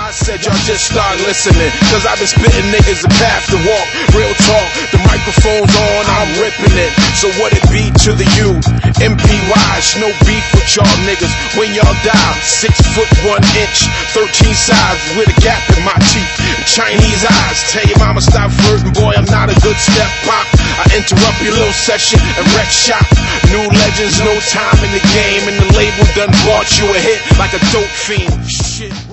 I said y'all just start listening, cause I've been spitting niggas a path to walk. Real talk, the microphone's on, I'm ripping it. So what it be to the U? MPYs, no beef with y'all niggas. When y'all die, 6 foot 1 inch, 13 sides with a gap in my teeth, and Chinese eyes. Tell your mama stop flirting, boy, I'm not a good step pop. I interrupt your little session and wreck shop. New legends, no time in the game, and the label done bought you a hit like a dope fiend. Shit.